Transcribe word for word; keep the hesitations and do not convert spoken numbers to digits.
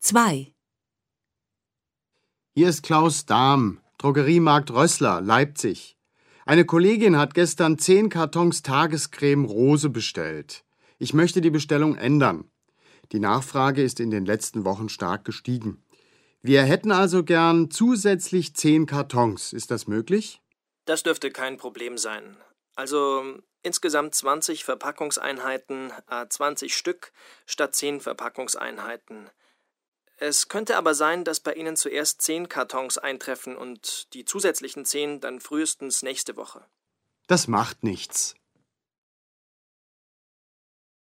zwei. Hier ist Klaus Dahm, Drogeriemarkt Rössler, Leipzig. Eine Kollegin hat gestern zehn Kartons Tagescreme Rose bestellt. Ich möchte die Bestellung ändern. Die Nachfrage ist in den letzten Wochen stark gestiegen. Wir hätten also gern zusätzlich zehn Kartons. Ist das möglich? Das dürfte kein Problem sein. Also insgesamt zwanzig Verpackungseinheiten, äh, zwanzig Stück statt zehn Verpackungseinheiten. Es könnte aber sein, dass bei Ihnen zuerst zehn Kartons eintreffen und die zusätzlichen zehn dann frühestens nächste Woche. Das macht nichts.